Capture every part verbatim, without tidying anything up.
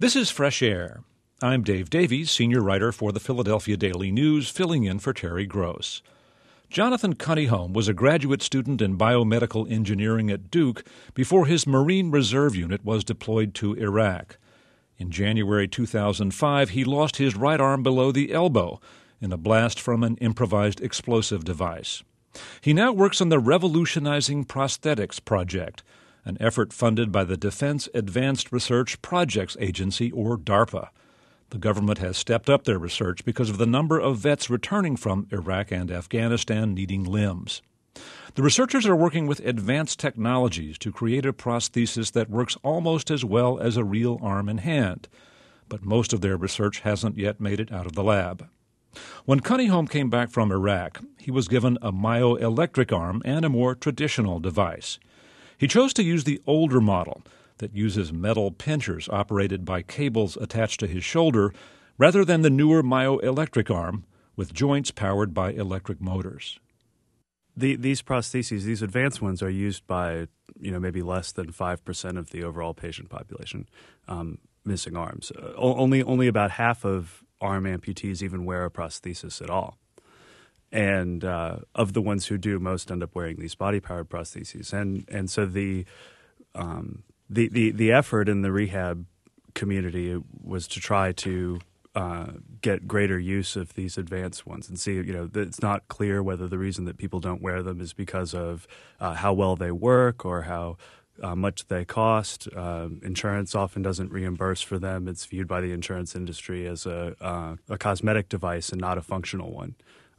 This is Fresh Air. I'm Dave Davies, senior writer for the Philadelphia Daily News, filling in for Terry Gross. Jonathan Cunningham was a graduate student in biomedical engineering at Duke before his Marine Reserve Unit was deployed to Iraq. In January two thousand five, he lost his right arm below the elbow in a blast from an improvised explosive device. He now works on the Revolutionizing Prosthetics Project, an effort funded by the Defense Advanced Research Projects Agency, or DARPA. The government has stepped up their research because of the number of vets returning from Iraq and Afghanistan needing limbs. The researchers are working with advanced technologies to create a prosthesis that works almost as well as a real arm and hand, but most of their research hasn't yet made it out of the lab. When Cunningham came back from Iraq, he was given a myoelectric arm and a more traditional device. He chose to use the older model that uses metal pinchers operated by cables attached to his shoulder rather than the newer myoelectric arm with joints powered by electric motors. The, these prostheses, these advanced ones, are used by, you know, maybe less than five percent of the overall patient population um, missing arms. Uh, only, only about half of arm amputees even wear a prosthesis at all. And uh, of the ones who do, most end up wearing these body-powered prostheses. And and so the, um, the the the effort in the rehab community was to try to uh, get greater use of these advanced ones and see, you know, it's not clear whether the reason that people don't wear them is because of uh, how well they work or how Uh, much they cost. Uh, insurance often doesn't reimburse for them. It's viewed by the insurance industry as a uh, a cosmetic device and not a functional one.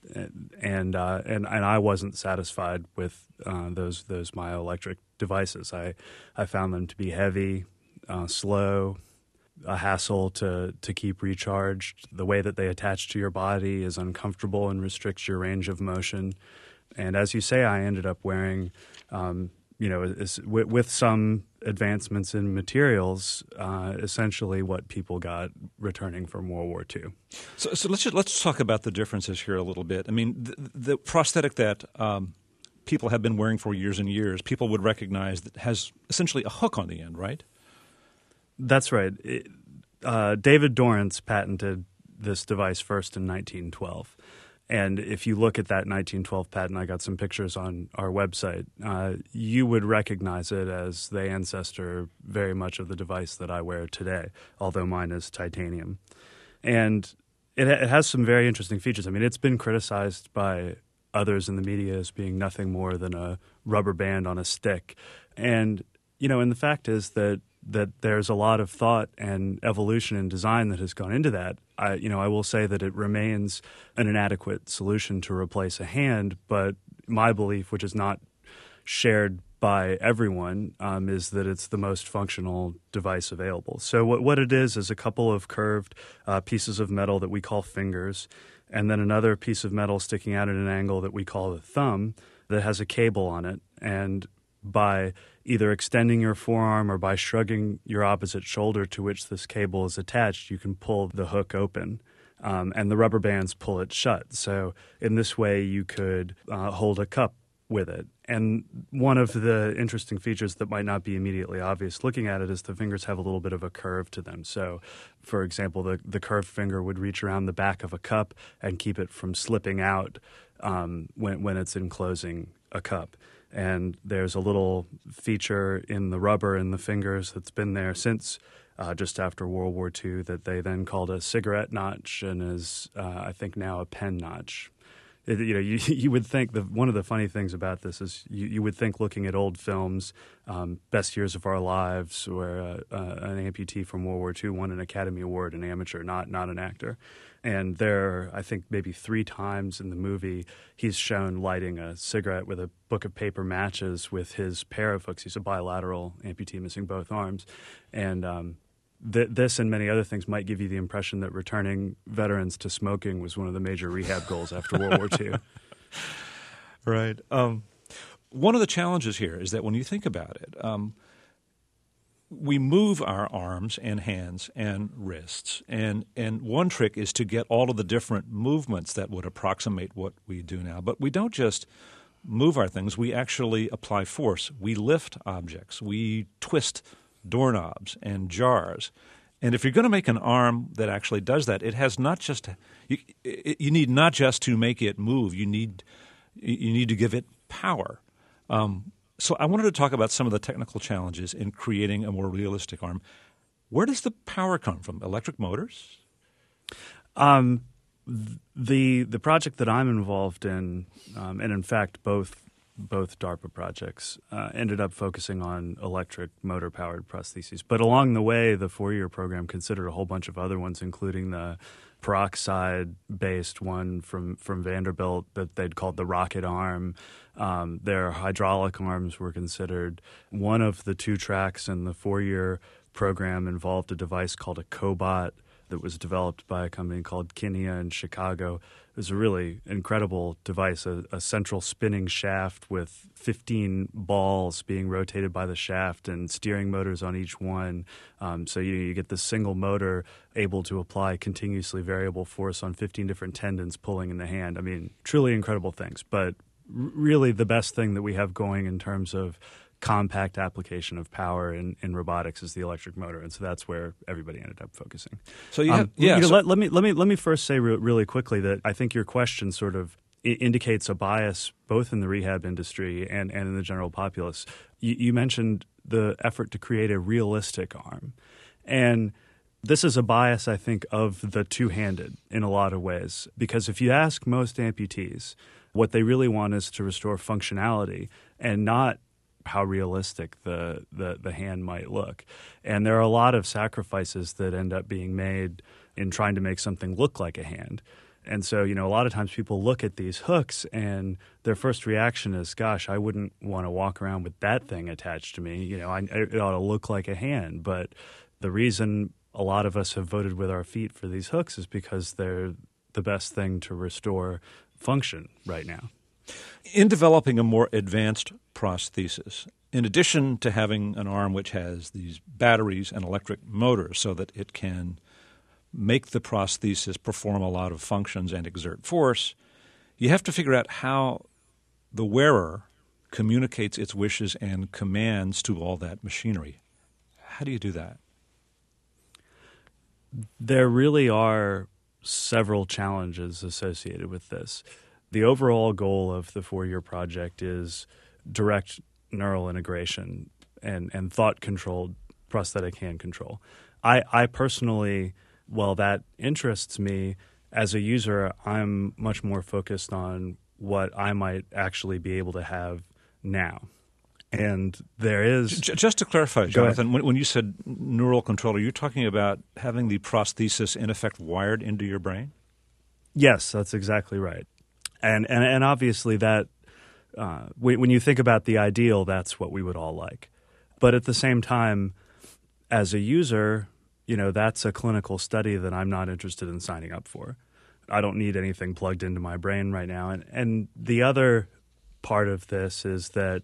And uh, and and I wasn't satisfied with uh, those those myoelectric devices. I I found them to be heavy, uh, slow, a hassle to to keep recharged. The way that they attach to your body is uncomfortable and restricts your range of motion. And as you say, I ended up wearing. Um, you know, is, with, with some advancements in materials, uh, essentially what people got returning from World War Two. So, so let's just, let's talk about the differences here a little bit. I mean, the, the prosthetic that um, people have been wearing for years and years, people would recognize that has essentially a hook on the end, right? That's right. It, uh, David Dorrance patented this device first in nineteen twelve. And if you look at that nineteen twelve patent, I got some pictures on our website, uh, you would recognize it as the ancestor very much of the device that I wear today, although mine is titanium. And it, it has some very interesting features. I mean, it's been criticized by others in the media as being nothing more than a rubber band on a stick. And, you know, and the fact is that that there's a lot of thought and evolution and design that has gone into that. I, you know, I will say that it remains an inadequate solution to replace a hand, but my belief, which is not shared by everyone, um, is that it's the most functional device available. So what, what it is is a couple of curved uh, pieces of metal that we call fingers, and then another piece of metal sticking out at an angle that we call the thumb that has a cable on it. And by either extending your forearm or by shrugging your opposite shoulder to which this cable is attached, you can pull the hook open, um, and the rubber bands pull it shut. So in this way, you could uh, hold a cup with it. And one of the interesting features that might not be immediately obvious looking at it is the fingers have a little bit of a curve to them. So, for example, the, the curved finger would reach around the back of a cup and keep it from slipping out um, when, when it's enclosing a cup. And there's a little feature in the rubber in the fingers that's been there since uh, just after World War Two that they then called a cigarette notch and is, uh, I think, now a pen notch. It, you know, you, you would think that one of the funny things about this is you, you would think looking at old films, um, Best Years of Our Lives, where uh, uh, an amputee from World War Two won an Academy Award, an amateur, not not an actor. And there, I think maybe three times in the movie, he's shown lighting a cigarette with a book of paper matches with his pair of hooks. He's a bilateral amputee missing both arms. And um, th- this and many other things might give you the impression that returning veterans to smoking was one of the major rehab goals after World War Two. Right. Um, one of the challenges here is that when you think about it, um, we move our arms and hands and wrists, and, and one trick is to get all of the different movements that would approximate what we do now. But we don't just move our things. We actually apply force. We lift objects. We twist doorknobs and jars. And if you're going to make an arm that actually does that, it has not just you, you need not just to make it move. You need you need to give it power. Um, so I wanted to talk about some of the technical challenges in creating a more realistic arm. Where does the power come from? Electric motors? Um, the the project that I'm involved in, um, and in fact both both DARPA projects uh, ended up focusing on electric motor-powered prostheses. But along the way, the four-year program considered a whole bunch of other ones, including the peroxide-based one from, from Vanderbilt that they'd called the rocket arm. Um, their hydraulic arms were considered. One of the two tracks in the four-year program involved a device called a Cobot that was developed by a company called Kinia in Chicago. It was a really incredible device, a, a central spinning shaft with fifteen balls being rotated by the shaft and steering motors on each one. Um, so you, you get this single motor able to apply continuously variable force on fifteen different tendons pulling in the hand. I mean, truly incredible things. But r- really the best thing that we have going in terms of compact application of power in, in robotics is the electric motor, and so that's where everybody ended up focusing. So you have, um, yeah. You know, so, let, let me let me let me first say re- really quickly that I think your question sort of I- indicates a bias both in the rehab industry and, and in the general populace. You, you mentioned the effort to create a realistic arm, and this is a bias, I think, of the two-handed in a lot of ways, because if you ask most amputees, what they really want is to restore functionality and not how realistic the, the, the hand might look. And there are a lot of sacrifices that end up being made in trying to make something look like a hand. And so, you know, a lot of times people look at these hooks and their first reaction is, gosh, I wouldn't want to walk around with that thing attached to me. You know, I, it ought to look like a hand. But the reason a lot of us have voted with our feet for these hooks is because they're the best thing to restore function right now. In developing a more advanced prosthesis, in addition to having an arm which has these batteries and electric motors so that it can make the prosthesis perform a lot of functions and exert force, you have to figure out how the wearer communicates its wishes and commands to all that machinery. How do you do that? There really are several challenges associated with this. The overall goal of the four-year project is direct neural integration and, and thought-controlled prosthetic hand control. I, I personally, while that interests me, as a user, I'm much more focused on what I might actually be able to have now. And there is... Just to clarify, Jonathan, when, when you said neural control, are you talking about having the prosthesis in effect wired into your brain? Yes, that's exactly right. And, and and obviously that, uh, when, when you think about the ideal, that's what we would all like. But at the same time, as a user, you know, that's a clinical study that I'm not interested in signing up for. I don't need anything plugged into my brain right now. And, and the other part of this is that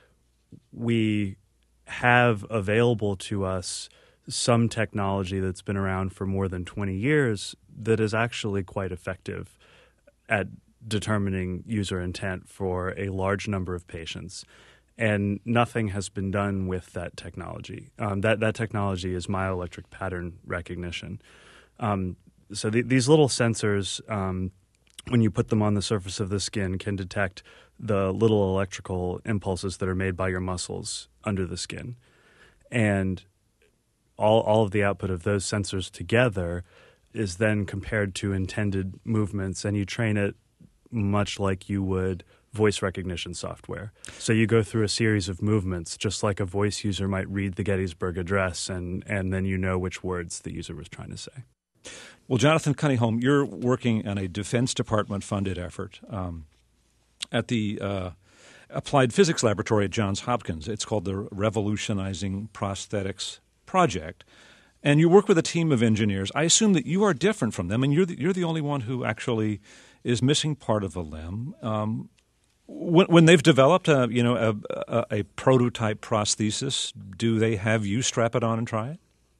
we have available to us some technology that's been around for more than twenty years that is actually quite effective at determining user intent for a large number of patients, and nothing has been done with that technology. Um, that that technology is myoelectric pattern recognition. Um, so the, these little sensors, um, when you put them on the surface of the skin, can detect the little electrical impulses that are made by your muscles under the skin, and all all of the output of those sensors together is then compared to intended movements, and you train it much like you would voice recognition software. So you go through a series of movements, just like a voice user might read the Gettysburg Address, and, and then you know which words the user was trying to say. Well, Jonathan Cunningham, you're working on a Defense Department-funded effort um, at the uh, Applied Physics Laboratory at Johns Hopkins. It's called the Revolutionizing Prosthetics Project. And you work with a team of engineers. I assume that you are different from them, and you're the, you're the only one who actually is missing part of a limb. Um, when, when they've developed a, you know, a, a, a prototype prosthesis, do they have you strap it on and try it?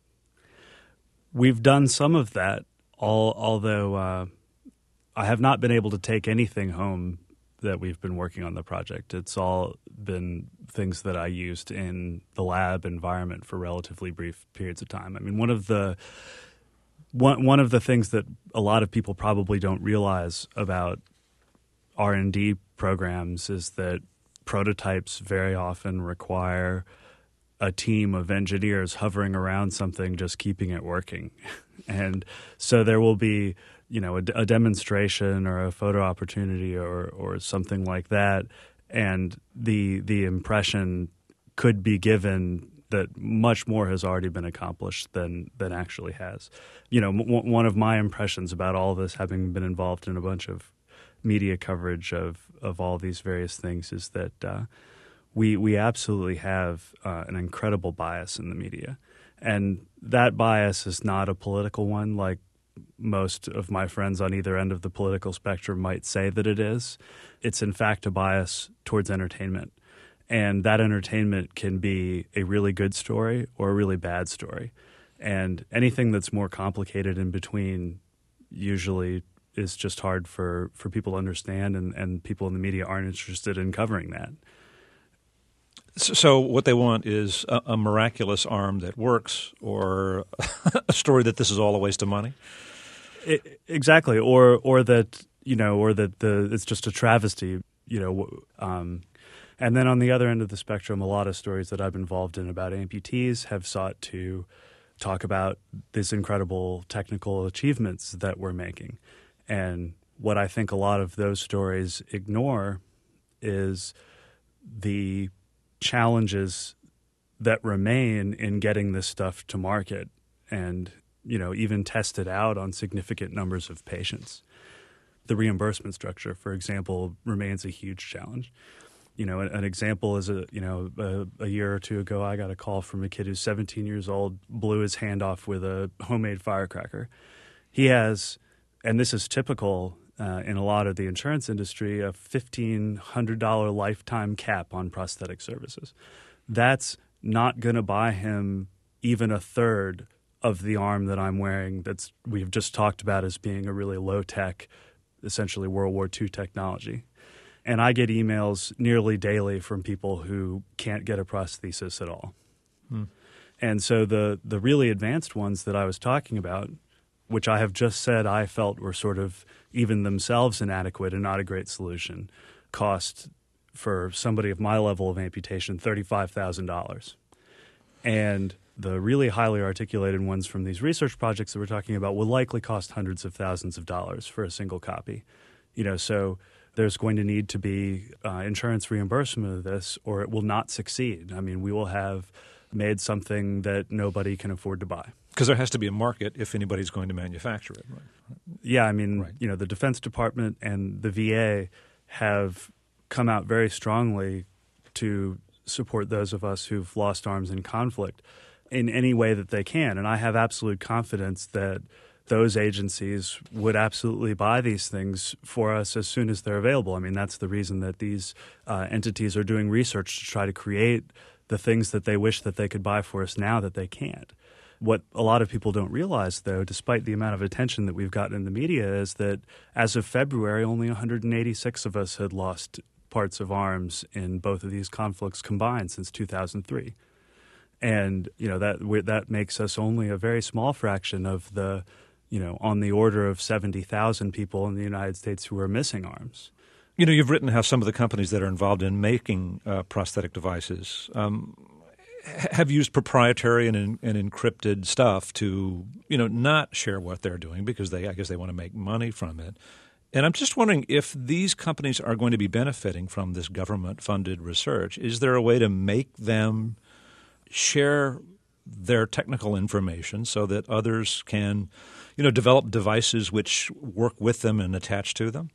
We've done some of that, all, although uh, I have not been able to take anything home that we've been working on the project. It's all been things that I used in the lab environment for relatively brief periods of time. I mean, one of the one one of the things that a lot of people probably don't realize about R and D programs is that prototypes very often require a team of engineers hovering around something, just keeping it working. And so there will be, you know, a, a demonstration or a photo opportunity or or something like that, and the the impression could be given that much more has already been accomplished than than actually has. You know, m- one of my impressions about all of this, having been involved in a bunch of media coverage of of all these various things, is that uh, we we absolutely have uh, an incredible bias in the media, and that bias is not a political one like most of my friends on either end of the political spectrum might say that it is. It's in fact a bias towards entertainment. And that entertainment can be a really good story or a really bad story. And anything that's more complicated in between usually is just hard for, for people to understand, and, and people in the media aren't interested in covering that. So what they want is a, a miraculous arm that works, or a story that this is all a waste of money? It, exactly, or or that, you know, or that the it's just a travesty, you know. Um, and then on the other end of the spectrum, a lot of stories that I've been involved in about amputees have sought to talk about these incredible technical achievements that we're making. And what I think a lot of those stories ignore is the challenges that remain in getting this stuff to market and, you know, even tested out on significant numbers of patients. The reimbursement structure, for example, remains a huge challenge. You know, an, an example is, a you know, a, a year or two ago, I got a call from a kid who's seventeen years old, blew his hand off with a homemade firecracker. He has, and this is typical uh, in a lot of the insurance industry, a fifteen hundred dollars lifetime cap on prosthetic services. That's not going to buy him even a third of the arm that I'm wearing that's we've just talked about as being a really low-tech, essentially World War Two technology. And I get emails nearly daily from people who can't get a prosthesis at all. Hmm. And so the the really advanced ones that I was talking about, which I have just said I felt were sort of even themselves inadequate and not a great solution, cost for somebody of my level of amputation thirty-five thousand dollars. And the really highly articulated ones from these research projects that we're talking about will likely cost hundreds of thousands of dollars for a single copy. You know, so there's going to need to be uh, insurance reimbursement of this, or it will not succeed. I mean, we will have made something that nobody can afford to buy. Because there has to be a market if anybody's going to manufacture it, right? Yeah, I mean, right. you know, the Defense Department and the V A have come out very strongly to support those of us who've lost arms in conflict in any way that they can. And I have absolute confidence that those agencies would absolutely buy these things for us as soon as they're available. I mean, that's the reason that these uh, entities are doing research to try to create the things that they wish that they could buy for us now that they can't. What a lot of people don't realize, though, despite the amount of attention that we've gotten in the media, is that as of February, only one hundred eighty-six of us had lost parts of arms in both of these conflicts combined since two thousand three. And, you know, that that makes us only a very small fraction of the, you know, on the order of seventy thousand people in the United States who are missing arms. You know, you've written how some of the companies that are involved in making uh, prosthetic devices um, have used proprietary and, and encrypted stuff to, you know, not share what they're doing because they, I guess they want to make money from it. And I'm just wondering if these companies are going to be benefiting from this government-funded research. Is there a way to make them share their technical information so that others can, you know, develop devices which work with them and attach to them?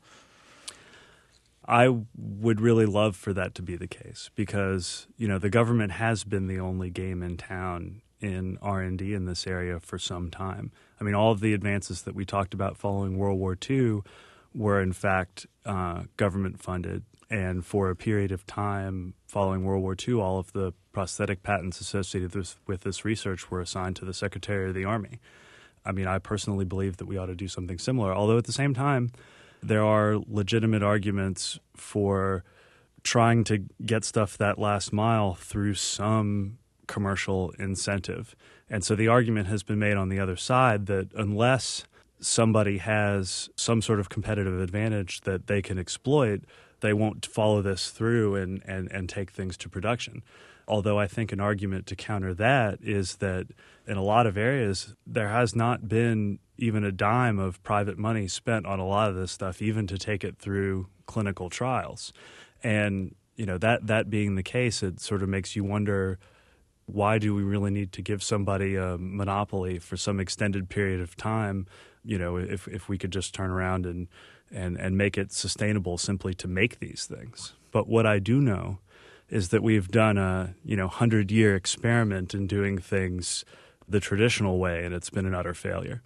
I would really love for that to be the case because, you know, the government has been the only game in town in R and D in this area for some time. I mean, all of the advances that we talked about following World War Two were, in fact, uh, government-funded. And for a period of time following World War Two, all of the prosthetic patents associated with, with this research were assigned to the Secretary of the Army. I mean, I personally believe that we ought to do something similar, although at the same time, there are legitimate arguments for trying to get stuff that last mile through some commercial incentive. And so the argument has been made on the other side that unless somebody has some sort of competitive advantage that they can exploit, they won't follow this through and, and, and take things to production. Although I think an argument to counter that is that in a lot of areas, there has not been even a dime of private money spent on a lot of this stuff, even to take it through clinical trials. And, you know, that, that being the case, it sort of makes you wonder, why do we really need to give somebody a monopoly for some extended period of time, you know, if, if we could just turn around and, and, and make it sustainable simply to make these things. But what I do know is that we've done a, you know, hundred-year experiment in doing things the traditional way, and it's been an utter failure.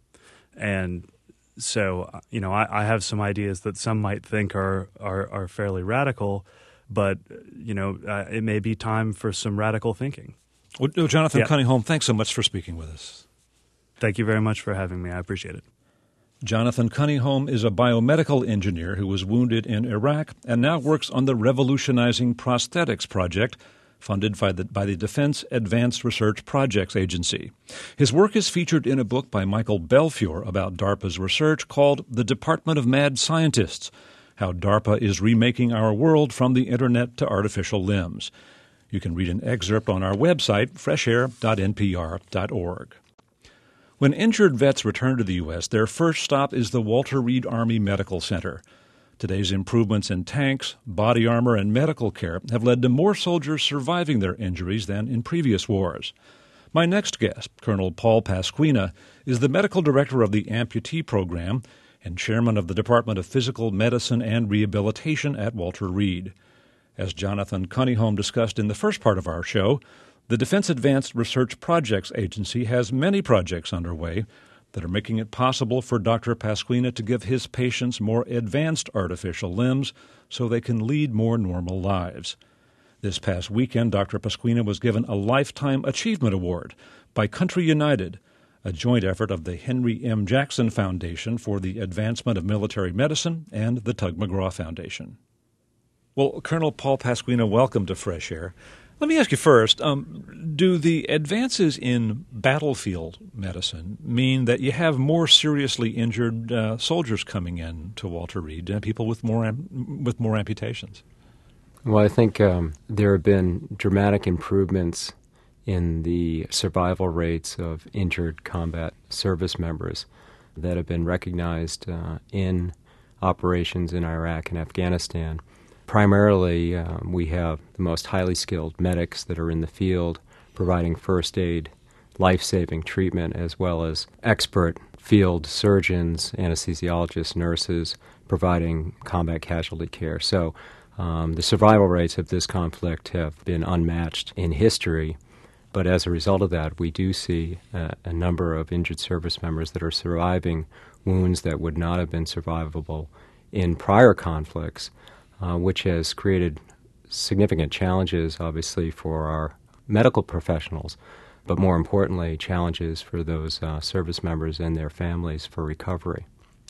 And so, you know, I, I have some ideas that some might think are, are, are fairly radical, but, you know, uh, it may be time for some radical thinking. Well, Jonathan yeah. Cunningham, thanks so much for speaking with us. Thank you very much for having me. I appreciate it. Jonathan Cunningham is a biomedical engineer who was wounded in Iraq and now works on the Revolutionizing Prosthetics Project, funded by the, by the Defense Advanced Research Projects Agency. His work is featured in a book by Michael Belfiore about DARPA's research called The Department of Mad Scientists, How DARPA is Remaking Our World from the Internet to Artificial Limbs. You can read an excerpt on our website, fresh air dot n p r dot org. When injured vets return to the U S, their first stop is the Walter Reed Army Medical Center. Today's improvements in tanks, body armor, and medical care have led to more soldiers surviving their injuries than in previous wars. My next guest, Colonel Paul Pasquina, is the medical director of the Amputee Program and chairman of the Department of Physical Medicine and Rehabilitation at Walter Reed. As Jonathan Cunningham discussed in the first part of our show, the Defense Advanced Research Projects Agency has many projects underway that are making it possible for Doctor Pasquina to give his patients more advanced artificial limbs so they can lead more normal lives. This past weekend, Doctor Pasquina was given a Lifetime Achievement Award by Country United, a joint effort of the Henry M. Jackson Foundation for the Advancement of Military Medicine and the Tug McGraw Foundation. Well, Colonel Paul Pasquina, welcome to Fresh Air. Let me ask you first, um, do the advances in battlefield medicine mean that you have more seriously injured uh, soldiers coming in to Walter Reed, uh, people with more am- with more amputations? Well, I think um, there have been dramatic improvements in the survival rates of injured combat service members that have been recognized uh, in operations in Iraq and Afghanistan. Primarily, um, we have the most highly skilled medics that are in the field providing first aid, life-saving treatment, as well as expert field surgeons, anesthesiologists, nurses providing combat casualty care. So um, the survival rates of this conflict have been unmatched in history. But as a result of that, we do see uh, a number of injured service members that are surviving wounds that would not have been survivable in prior conflicts. Uh, which has created significant challenges, obviously, for our medical professionals, but more importantly, challenges for those uh, service members and their families for recovery.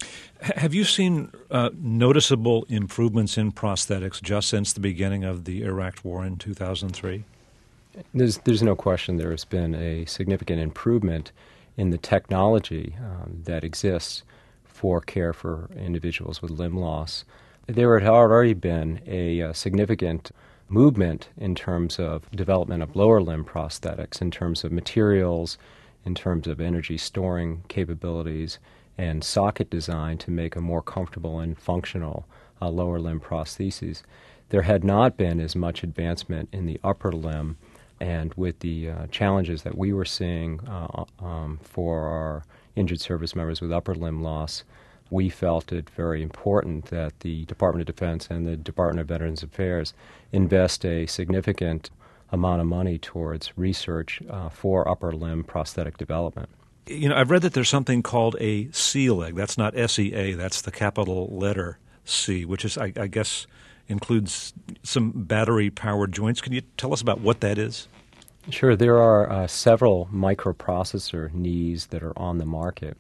Have you seen uh, noticeable improvements in prosthetics just since the beginning of the Iraq War in two thousand three? There's, there's no question there has been a significant improvement in the technology um, that exists for care for individuals with limb loss. There had already been a uh, significant movement in terms of development of lower limb prosthetics, in terms of materials, in terms of energy storing capabilities, and socket design to make a more comfortable and functional uh, lower limb prostheses. There had not been as much advancement in the upper limb, and with the uh, challenges that we were seeing uh, um, for our injured service members with upper limb loss, we felt it very important that the Department of Defense and the Department of Veterans Affairs invest a significant amount of money towards research uh, for upper limb prosthetic development. You know, I've read that there's something called a C leg. That's not S E A. That's the capital letter C, which is, I, I guess, includes some battery-powered joints. Can you tell us about what that is? Sure. There are uh, several microprocessor knees that are on the market.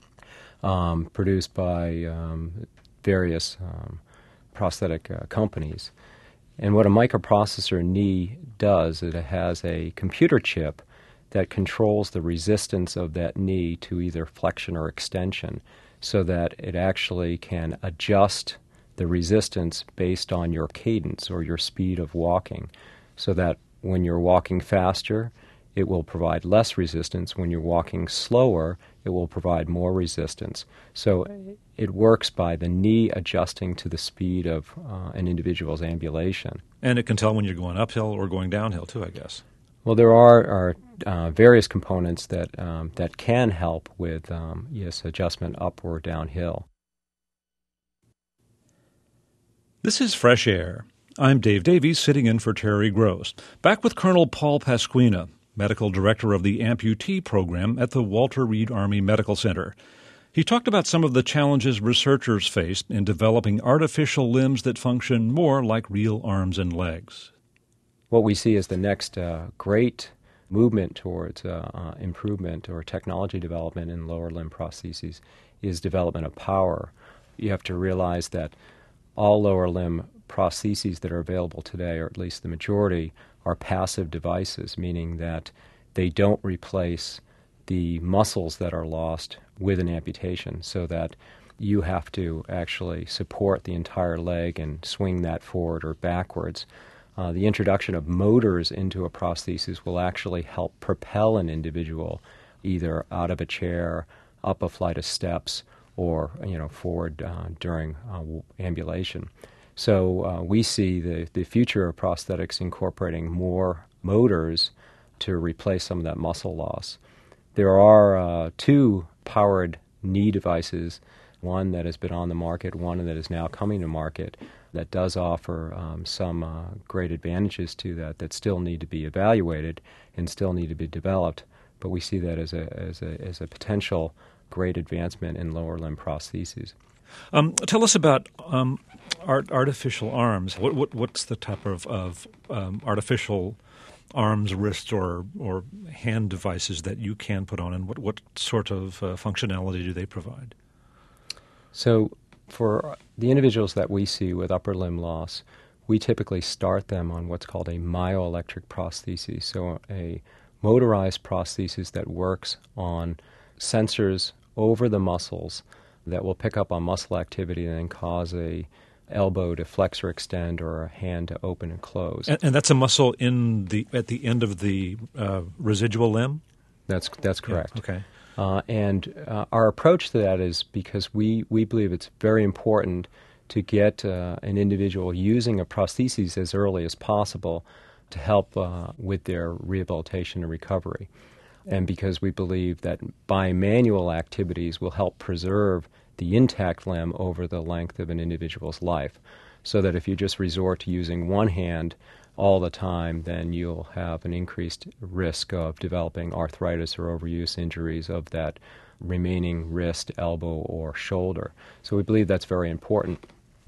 Um, produced by um, various um, prosthetic uh, companies. And what a microprocessor knee does is it has a computer chip that controls the resistance of that knee to either flexion or extension so that it actually can adjust the resistance based on your cadence or your speed of walking, so that when you're walking faster, it will provide less resistance. When you're walking slower, it will provide more resistance. So it works by the knee adjusting to the speed of uh, an individual's ambulation. And it can tell when you're going uphill or going downhill, too, I guess. Well, there are, are uh, various components that um, that can help with um, yes adjustment up or downhill. This is Fresh Air. I'm Dave Davies, sitting in for Terry Gross. Back with Colonel Paul Pasquina, Medical Director of the Amputee Program at the Walter Reed Army Medical Center. He talked about some of the challenges researchers faced in developing artificial limbs that function more like real arms and legs. What we see as the next uh, great movement towards uh, uh, improvement or technology development in lower limb prostheses is development of power. You have to realize that all lower limb prostheses that are available today, or at least the majority, are passive devices, meaning that they don't replace the muscles that are lost with an amputation, so that you have to actually support the entire leg and swing that forward or backwards. Uh, the introduction of motors into a prosthesis will actually help propel an individual either out of a chair, up a flight of steps, or you know forward uh, during uh, ambulation. So uh, we see the, the future of prosthetics incorporating more motors to replace some of that muscle loss. There are uh, two powered knee devices, one that has been on the market, one that is now coming to market, that does offer um, some uh, great advantages to that that still need to be evaluated and still need to be developed. But we see that as a as a as a potential great advancement in lower limb prostheses. Um, tell us about um, art, artificial arms. What, what what's the type of, of um, artificial arms, wrists, or or hand devices that you can put on, and what what sort of uh, functionality do they provide? So, for the individuals that we see with upper limb loss, we typically start them on what's called a myoelectric prosthesis, so a motorized prosthesis that works on sensors over the muscles that will pick up on muscle activity and then cause a elbow to flex or extend or a hand to open and close. And, and that's a muscle in the at the end of the uh, residual limb? That's that's correct. Yeah, okay. Uh, and uh, our approach to that is because we, we believe it's very important to get uh, an individual using a prosthesis as early as possible to help uh, with their rehabilitation and recovery. And because we believe that bimanual activities will help preserve the intact limb over the length of an individual's life, so that if you just resort to using one hand all the time, then you'll have an increased risk of developing arthritis or overuse injuries of that remaining wrist, elbow, or shoulder. So we believe that's very important.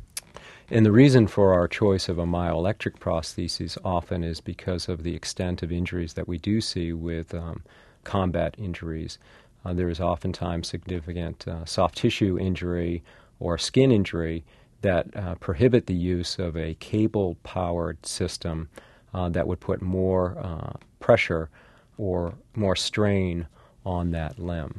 And the reason for our choice of a myoelectric prosthesis often is because of the extent of injuries that we do see with um, combat injuries. Uh, there is oftentimes significant uh, soft tissue injury or skin injury that uh, prohibit the use of a cable-powered system uh, that would put more uh, pressure or more strain on that limb.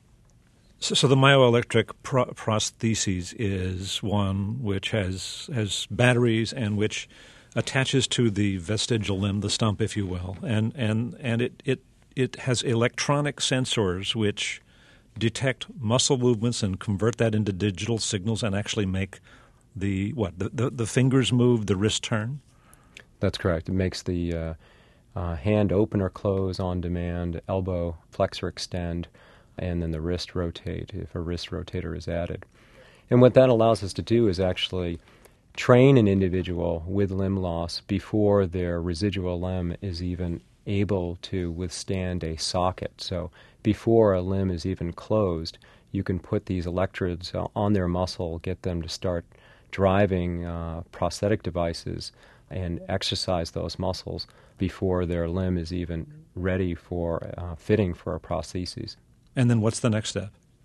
So, so the myoelectric pro- prosthesis is one which has has batteries and which attaches to the vestigial limb, the stump, if you will, and and and it it it has electronic sensors which detect muscle movements and convert that into digital signals and actually make the what the the, the fingers move, the wrist turn. That's correct. It makes the uh, uh, hand open or close on demand, elbow flex or extend, and then the wrist rotate if a wrist rotator is added. And what that allows us to do is actually train an individual with limb loss before their residual limb is even able to withstand a socket. So before a limb is even closed, you can put these electrodes on their muscle, get them to start driving uh, prosthetic devices and exercise those muscles before their limb is even ready for uh, fitting for a prosthesis. And then what's the next step?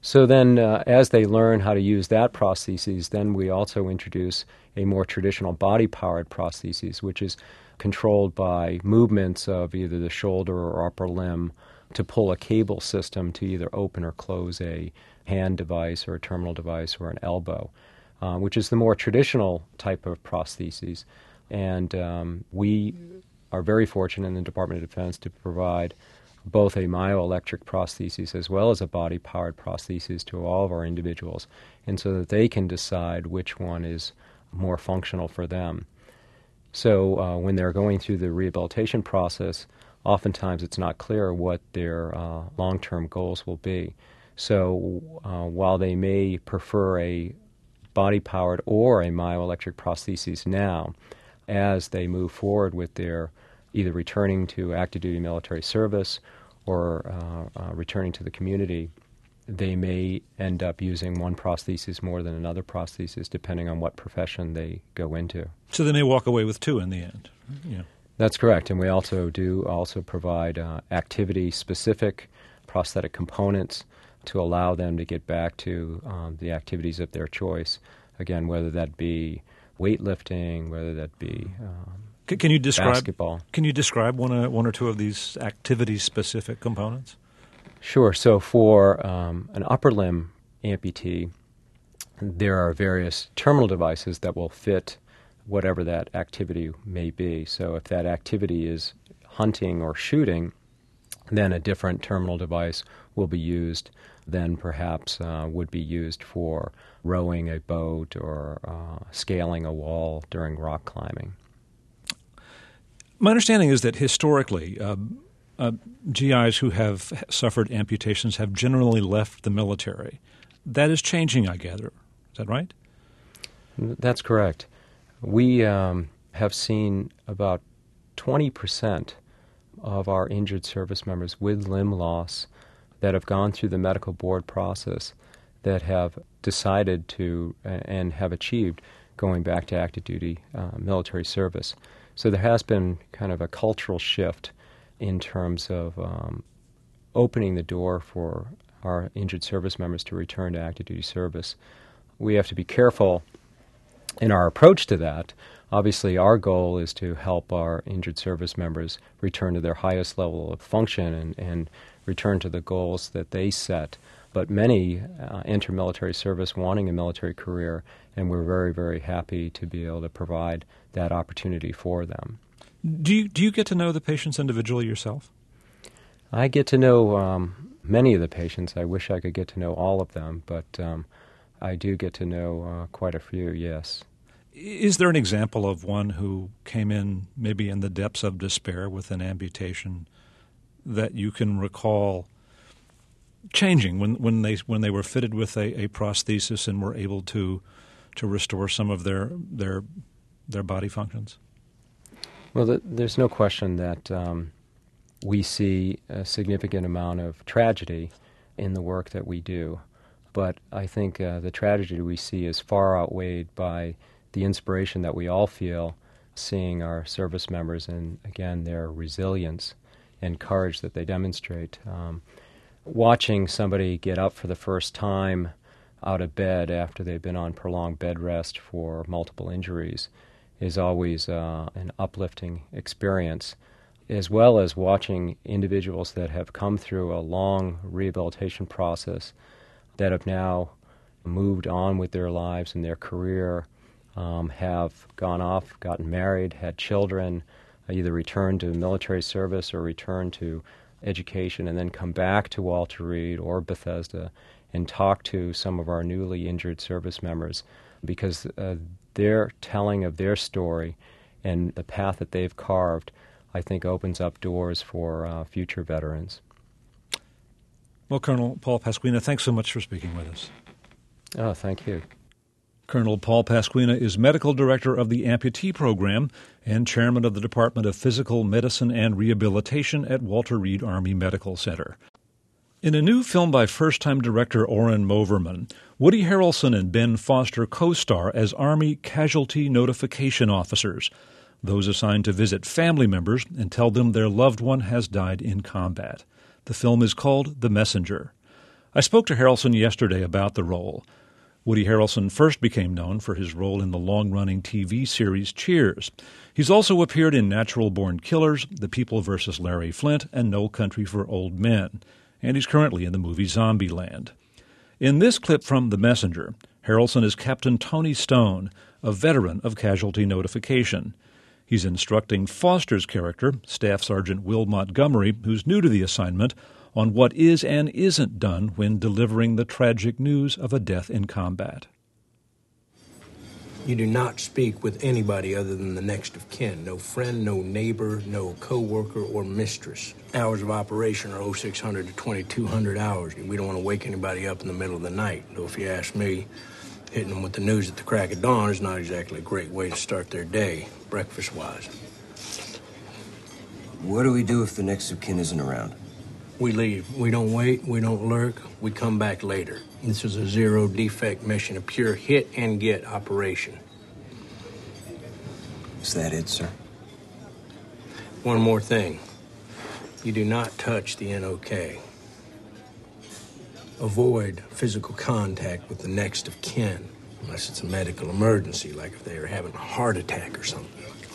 So then uh, as they learn how to use that prosthesis, then we also introduce a more traditional body-powered prosthesis, which is controlled by movements of either the shoulder or upper limb to pull a cable system to either open or close a hand device or a terminal device or an elbow, uh, which is the more traditional type of prostheses. And um, we are very fortunate in the Department of Defense to provide both a myoelectric prosthesis as well as a body-powered prosthesis to all of our individuals, and so that they can decide which one is more functional for them. So uh, when they're going through the rehabilitation process, oftentimes it's not clear what their uh, long-term goals will be. So uh, while they may prefer a body-powered or a myoelectric prosthesis now, as they move forward with their either returning to active duty military service or uh, uh, returning to the community, they may end up using one prosthesis more than another prosthesis, depending on what profession they go into. So they may walk away with two in the end. Yeah. That's correct, and we also do also provide uh, activity-specific prosthetic components to allow them to get back to um, the activities of their choice. Again, whether that be weightlifting, whether that be um, Can, can you describe basketball. Can you describe one uh, one or two of these activity-specific components? Sure. So for um, an upper limb amputee, there are various terminal devices that will fit whatever that activity may be. So if that activity is hunting or shooting, then a different terminal device will be used than perhaps uh, would be used for rowing a boat or uh, scaling a wall during rock climbing. My understanding is that historically, uh, uh, G Is who have suffered amputations have generally left the military. That is changing, I gather. Is that right? That's correct. We um, have seen about twenty percent of our injured service members with limb loss that have gone through the medical board process that have decided to uh, and have achieved going back to active duty uh, military service. So there has been kind of a cultural shift in terms of um, opening the door for our injured service members to return to active duty service. We have to be careful in our approach to that. Obviously, our goal is to help our injured service members return to their highest level of function and, and return to the goals that they set. But many uh, enter military service wanting a military career, and we're very, very happy to be able to provide that opportunity for them. Do you, do you get to know the patients individually yourself? I get to know um, many of the patients. I wish I could get to know all of them, but um, I do get to know uh, quite a few, yes. Is there an example of one who came in maybe in the depths of despair with an amputation that you can recall changing when, when they when they were fitted with a, a prosthesis and were able to to restore some of their their their body functions? Well, the, there's no question that um, we see a significant amount of tragedy in the work that we do, but I think uh, the tragedy we see is far outweighed by the inspiration that we all feel seeing our service members and, again, their resilience and courage that they demonstrate. Um, watching somebody get up for the first time out of bed after they've been on prolonged bed rest for multiple injuries is always uh, an uplifting experience, as well as watching individuals that have come through a long rehabilitation process that have now moved on with their lives and their career, um, have gone off, gotten married, had children, either returned to military service or returned to education, and then come back to Walter Reed or Bethesda and talk to some of our newly injured service members, because uh, their telling of their story and the path that they've carved, I think, opens up doors for uh, future veterans. Well, Colonel Paul Pasquina, thanks so much for speaking with us. Oh, thank you. Colonel Paul Pasquina is Medical Director of the Amputee Program and Chairman of the Department of Physical Medicine and Rehabilitation at Walter Reed Army Medical Center. In a new film by first-time director Oren Moverman, Woody Harrelson and Ben Foster co-star as Army casualty notification officers, those assigned to visit family members and tell them their loved one has died in combat. The film is called The Messenger. I spoke to Harrelson yesterday about the role. Woody Harrelson first became known for his role in the long-running T V series Cheers. He's also appeared in Natural Born Killers, The People versus Larry Flint, and No Country for Old Men. And he's currently in the movie Zombieland. In this clip from The Messenger, Harrelson is Captain Tony Stone, a veteran of casualty notification. He's instructing Foster's character, Staff Sergeant Will Montgomery, who's new to the assignment, on what is and isn't done when delivering the tragic news of a death in combat. You do not speak with anybody other than the next of kin. No friend, no neighbor, no co-worker or mistress. Hours of operation are oh six hundred to twenty-two hundred hours. We don't want to wake anybody up in the middle of the night. Though if you ask me, hitting them with the news at the crack of dawn is not exactly a great way to start their day, breakfast-wise. What do we do if the next of kin isn't around? We leave. We don't wait. We don't lurk. We come back later. This is a zero-defect mission, a pure hit-and-get operation. Is that it, sir? One more thing. You do not touch the N O K. Avoid physical contact with the next of kin, unless it's a medical emergency, like if they are having a heart attack or something.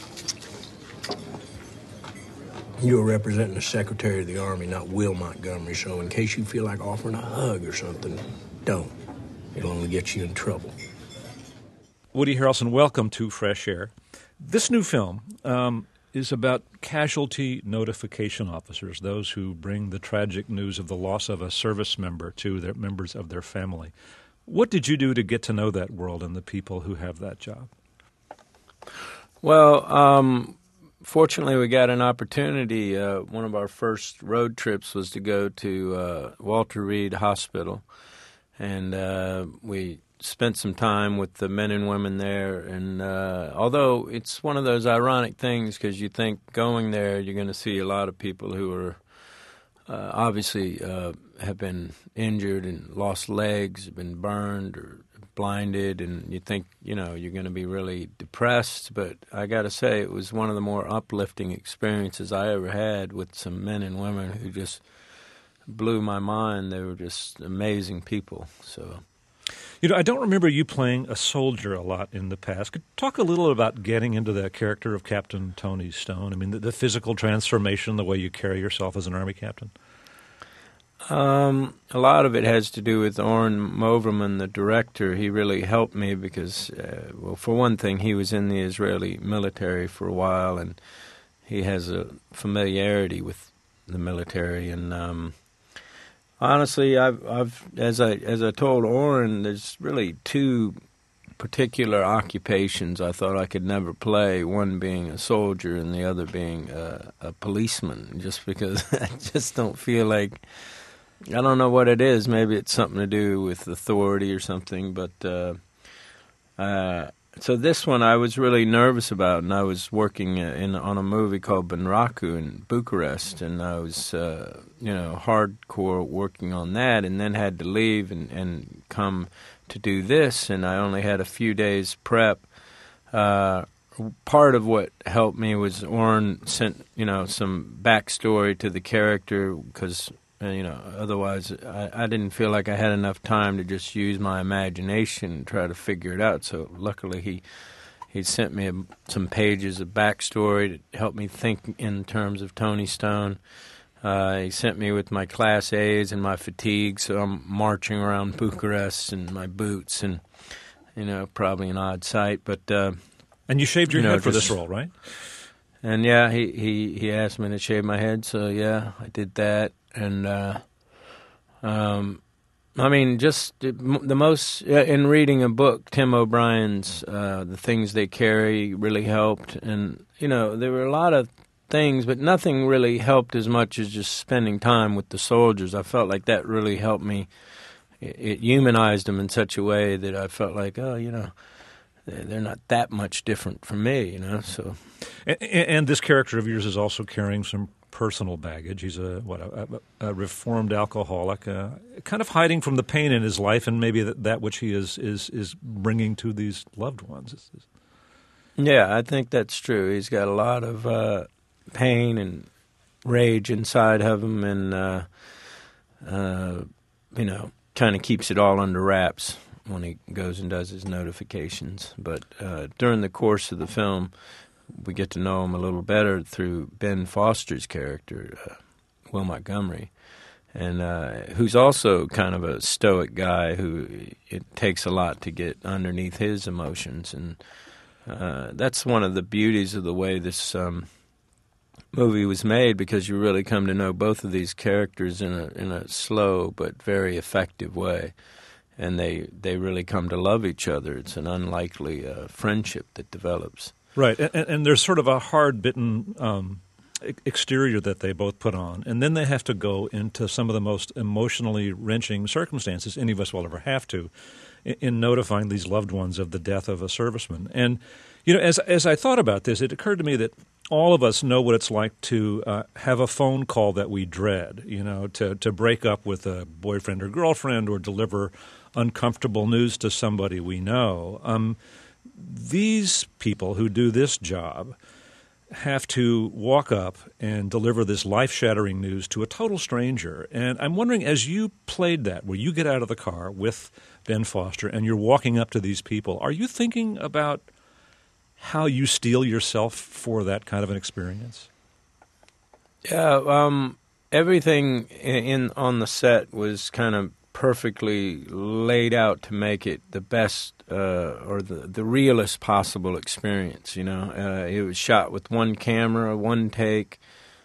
You are representing the Secretary of the Army, not Will Montgomery, so in case you feel like offering a hug or something, don't. It'll only get you in trouble. Woody Harrelson, welcome to Fresh Air. This new film um, is about casualty notification officers, those who bring the tragic news of the loss of a service member to their members of their family. What did you do to get to know that world and the people who have that job? Well, um... fortunately, we got an opportunity. Uh, one of our first road trips was to go to uh, Walter Reed Hospital, and uh, we spent some time with the men and women there. And uh, although it's one of those ironic things, because you think going there, you're going to see a lot of people who are uh, obviously uh, have been injured and lost legs, have been burned or blinded, and you think, you know, you're going to be really depressed. But I got to say, it was one of the more uplifting experiences I ever had with some men and women who just blew my mind. They were just amazing people. So, you know, I don't remember you playing a soldier a lot in the past. Could you talk a little about getting into the character of Captain Tony Stone? I mean, the, the physical transformation, the way you carry yourself as an Army captain. Um, a lot of it has to do with Oren Moverman, the director. He really helped me because, uh, well, for one thing, he was in the Israeli military for a while, and he has a familiarity with the military. And um, honestly, I've, I've, as I as I told Oren, there's really two particular occupations I thought I could never play. One being a soldier, and the other being a, a policeman. Just because I just don't feel like. I don't know what it is. Maybe it's something to do with authority or something. But uh, uh, so this one I was really nervous about, and I was working in on a movie called Benraku in Bucharest, and I was uh, you know hardcore working on that, and then had to leave and, and come to do this, and I only had a few days prep. Uh, part of what helped me was Oren sent you know some backstory to the character because. Uh, you know, otherwise I, I didn't feel like I had enough time to just use my imagination and try to figure it out. So luckily he he sent me a, some pages of backstory to help me think in terms of Tony Stone. Uh, he sent me with my Class A's and my fatigue, so I'm marching around Bucharest in my boots and, you know, probably an odd sight. But uh, and you shaved your you know, head for just, this role, right? And yeah, he, he, he asked me to shave my head, so yeah, I did that. And, uh, um, I mean, just the most, in reading a book, Tim O'Brien's uh, The Things They Carry really helped. And, you know, there were a lot of things, but nothing really helped as much as just spending time with the soldiers. I felt like that really helped me. It, it humanized them in such a way that I felt like, oh, you know, they're not that much different from me, you know, so. And, and this character of yours is also carrying some personal baggage. He's a what a, a reformed alcoholic, uh, kind of hiding from the pain in his life, and maybe that, that which he is is is bringing to these loved ones. Yeah, I think that's true. He's got a lot of uh, pain and rage inside of him, and uh, uh, you know, kind of keeps it all under wraps when he goes and does his notifications. But uh, during the course of the film, we get to know him a little better through Ben Foster's character, uh, Will Montgomery, and uh, who's also kind of a stoic guy who it takes a lot to get underneath his emotions. And uh, that's one of the beauties of the way this um, movie was made, because you really come to know both of these characters in a in a slow but very effective way. And they, they really come to love each other. It's an unlikely uh, friendship that develops. Right, and, and there's sort of a hard-bitten um, exterior that they both put on, and then they have to go into some of the most emotionally wrenching circumstances any of us will ever have to in, in notifying these loved ones of the death of a serviceman. And, you know, as as I thought about this, it occurred to me that all of us know what it's like to uh, have a phone call that we dread, you know, to, to break up with a boyfriend or girlfriend or deliver uncomfortable news to somebody we know. Um, these people who do this job have to walk up and deliver this life-shattering news to a total stranger. And I'm wondering, as you played that, where you get out of the car with Ben Foster and you're walking up to these people, are you thinking about how you steel yourself for that kind of an experience? Yeah, um, everything in, in on the set was kind of perfectly laid out to make it the best uh, or the, the realest possible experience, you know. Uh, it was shot with one camera, one take.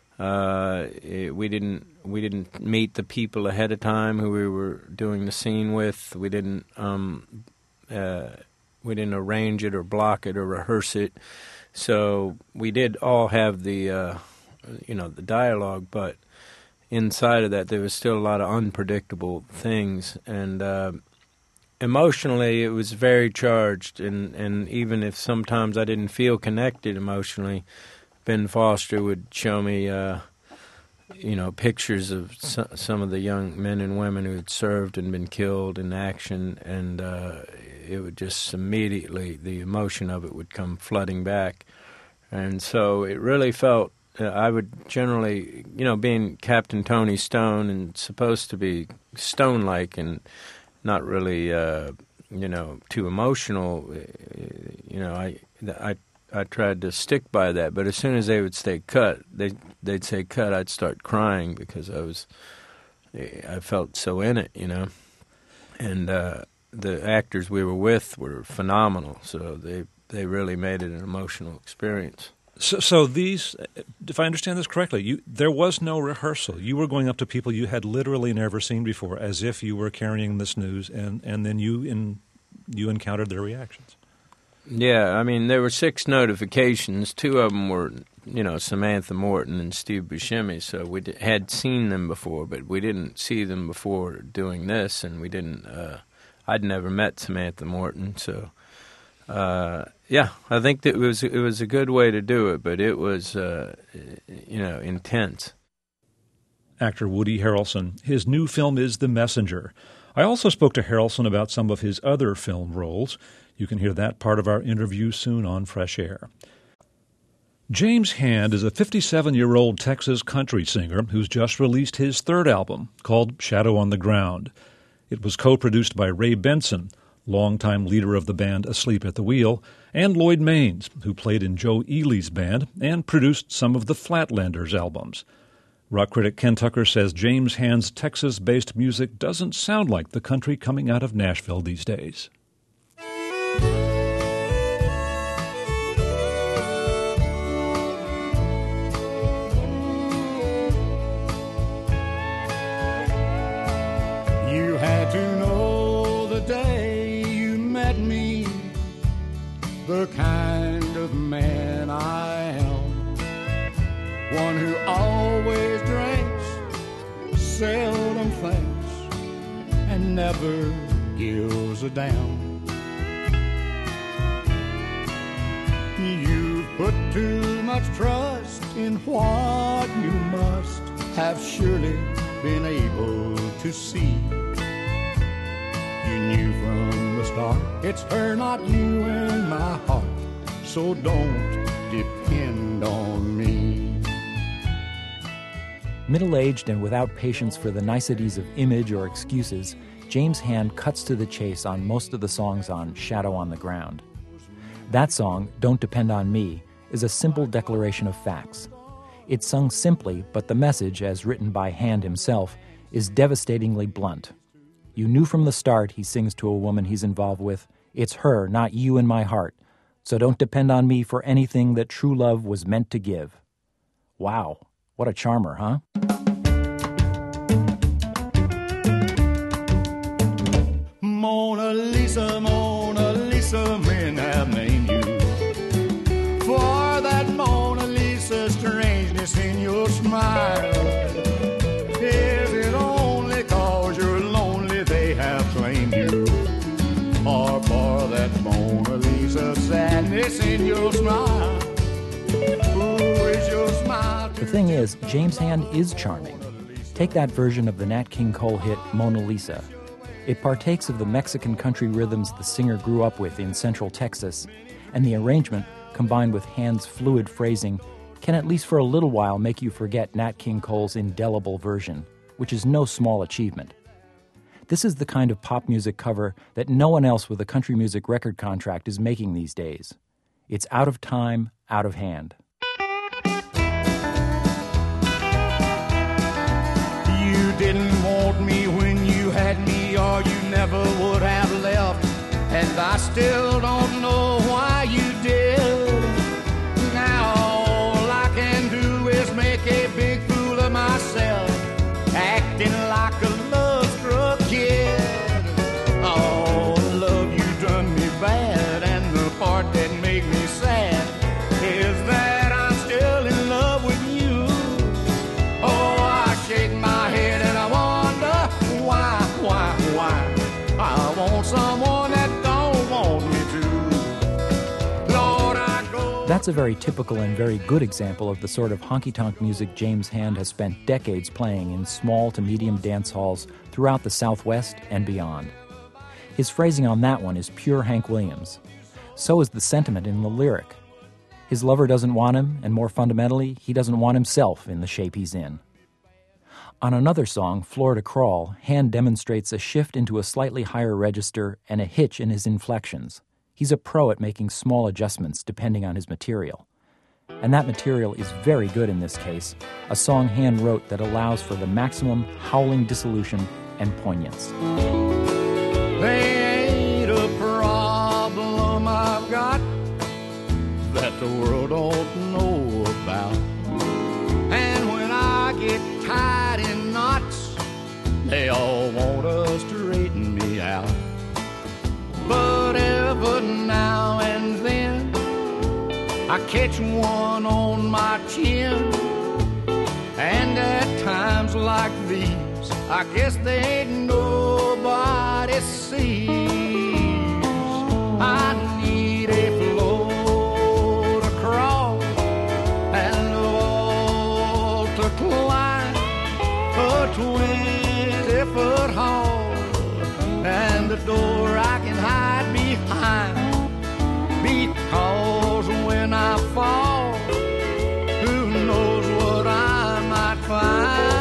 Uh, it, we didn't we didn't meet the people ahead of time who we were doing the scene with. We didn't um, uh, we didn't arrange it or block it or rehearse it. So we did all have the uh, you know the dialogue, but inside of that, there was still a lot of unpredictable things, and uh, emotionally, it was very charged. And, and even if sometimes I didn't feel connected emotionally, Ben Foster would show me, uh, you know, pictures of so, some of the young men and women who had served and been killed in action, and uh, it would just immediately, the emotion of it would come flooding back, and so it really felt. Uh, I would generally, you know, being Captain Tony Stone and supposed to be Stone-like and not really, uh, you know, too emotional, you know, I, I, I tried to stick by that. But as soon as they would say cut, they, they'd say cut, I'd start crying because I was, I felt so in it, you know. And uh, the actors we were with were phenomenal, so they, they really made it an emotional experience. So, so these, if I understand this correctly, you, there was no rehearsal. You were going up to people you had literally never seen before, as if you were carrying this news, and, and then you in, you encountered their reactions. Yeah, I mean, there were six notifications. Two of them were, you know, Samantha Morton and Steve Buscemi, so we d- had seen them before, but we didn't see them before doing this, and we didn't, uh, I'd never met Samantha Morton, so... Uh, yeah, I think that it was it was a good way to do it, but it was uh, you know intense. Actor Woody Harrelson. His new film is The Messenger. I also spoke to Harrelson about some of his other film roles. You can hear that part of our interview soon on Fresh Air. James Hand is a fifty-seven-year-old Texas country singer who's just released his third album called Shadow on the Ground. It was co-produced by Ray Benson, longtime leader of the band Asleep at the Wheel, and Lloyd Maines, who played in Joe Ely's band and produced some of the Flatlanders albums. Rock critic Ken Tucker says James Hand's Texas-based music doesn't sound like the country coming out of Nashville these days. You had to know the day me, the kind of man I am, one who always drinks, seldom thinks, and never gives a damn. You've put too much trust in what you must have surely been able to see. You knew from the start, it's her, not you, in my heart, so don't depend on me. Middle-aged and without patience for the niceties of image or excuses, James Hand cuts to the chase on most of the songs on Shadow on the Ground. That song, Don't Depend on Me, is a simple declaration of facts. It's sung simply, but the message, as written by Hand himself, is devastatingly blunt. You knew from the start, he sings to a woman he's involved with, it's her, not you in my heart, so don't depend on me for anything that true love was meant to give. Wow, what a charmer, huh? Mona Lisa, Mona Lisa, men have named you for that Mona Lisa strangeness in your smile. Is it only cause you're lonely they have claimed you, or for that Mona Lisa sadness in your smile? Who is your smile? The thing is, James Hand is charming. Take that version of the Nat King Cole hit Mona Lisa. It partakes of the Mexican country rhythms the singer grew up with in Central Texas, and the arrangement, combined with Hand's fluid phrasing, can at least for a little while make you forget Nat King Cole's indelible version, which is no small achievement. This is the kind of pop music cover that no one else with a country music record contract is making these days. It's out of time, out of hand. You didn't want me when you had me, or you never would have left, and I still don't know why you did. Now all I can do is make a big fool of myself, acting like a love-struck kid. Oh, love, you done me bad, and the part that made me sad is that I'm still in love with you. Oh, I shake my head and I wonder why, why, why I want someone that don't want me to. Lord, I go. That's a very typical and very good example of the sort of honky-tonk music James Hand has spent decades playing in small to medium dance halls throughout the Southwest and beyond. His phrasing on that one is pure Hank Williams. So is the sentiment in the lyric. His lover doesn't want him, and more fundamentally, he doesn't want himself in the shape he's in. On another song, Florida Crawl, Hand demonstrates a shift into a slightly higher register and a hitch in his inflections. He's a pro at making small adjustments depending on his material. And that material is very good in this case, a song Hand wrote that allows for the maximum howling dissolution and poignance. They ain't a problem I've got that the world don't know about. And when I get tied in knots, they all want to straighten me out. But every now and then I catch one on my chin, and at times like these I guess they ain't nobody sees. I need a floor to crawl and a wall to climb, a twenty-foot hall, and a door I can hide behind. Because when I fall, who knows what I might find.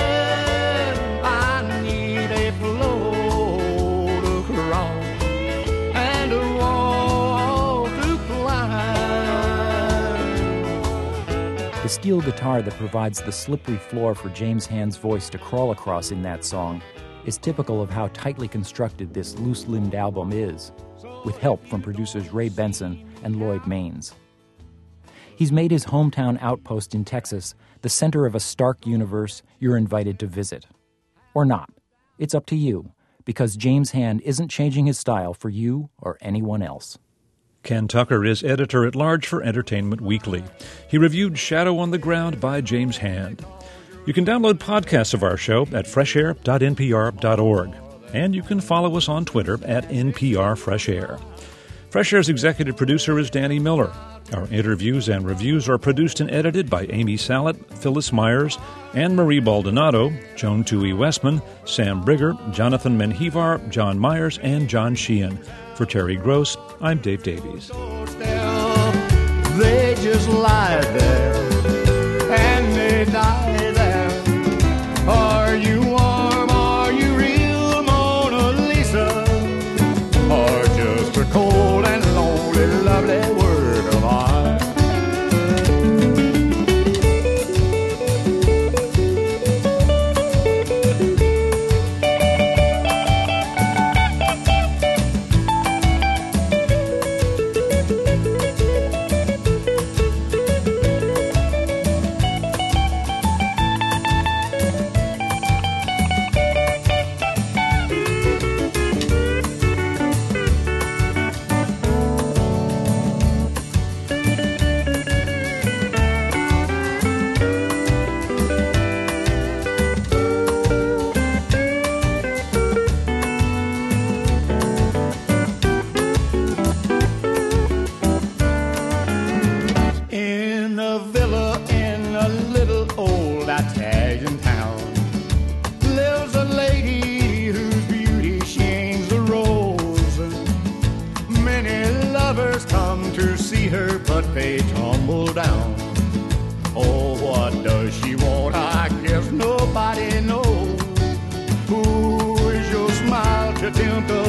The steel guitar that provides the slippery floor for James Hand's voice to crawl across in that song is typical of how tightly constructed this loose-limbed album is, with help from producers Ray Benson and Lloyd Maines. He's made his hometown outpost in Texas the center of a stark universe you're invited to visit. Or not. It's up to you, because James Hand isn't changing his style for you or anyone else. Ken Tucker is editor-at-large for Entertainment Weekly. He reviewed Shadow on the Ground by James Hand. You can download podcasts of our show at fresh air dot n p r dot org. And you can follow us on Twitter at N P R Fresh Air. Fresh Air's executive producer is Danny Miller. Our interviews and reviews are produced and edited by Amy Sallet, Phyllis Myers, Anne-Marie Baldonado, Joan Toohey Westman, Sam Brigger, Jonathan Menjivar, John Myers, and John Sheehan. For Terry Gross, I'm Dave Davies. They just lie there and they die there. her, but they tumble down. Oh, what does she want? I guess nobody knows. Who is your smile to tempt